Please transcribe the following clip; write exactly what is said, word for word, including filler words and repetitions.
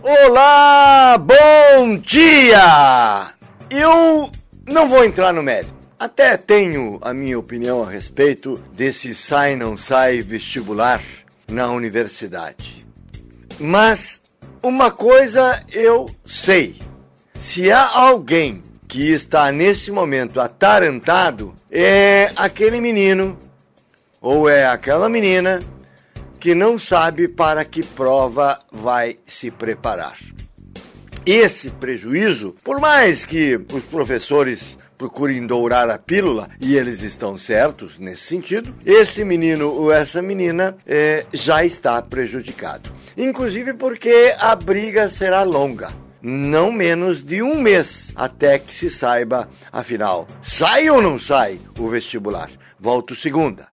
Olá, bom dia! Eu não vou entrar no mérito. Até tenho a minha opinião a respeito desse sai não sai vestibular na universidade. Mas uma coisa eu sei. Se há alguém que está nesse momento atarantado, é aquele menino ou é aquela menina que não sabe para que prova vai se preparar. Esse prejuízo, por mais que os professores procurem dourar a pílula, e eles estão certos nesse sentido, esse menino ou essa menina é, já está prejudicado. Inclusive porque a briga será longa. Não menos de um mês até que se saiba, afinal, sai ou não sai o vestibular? Volto segunda.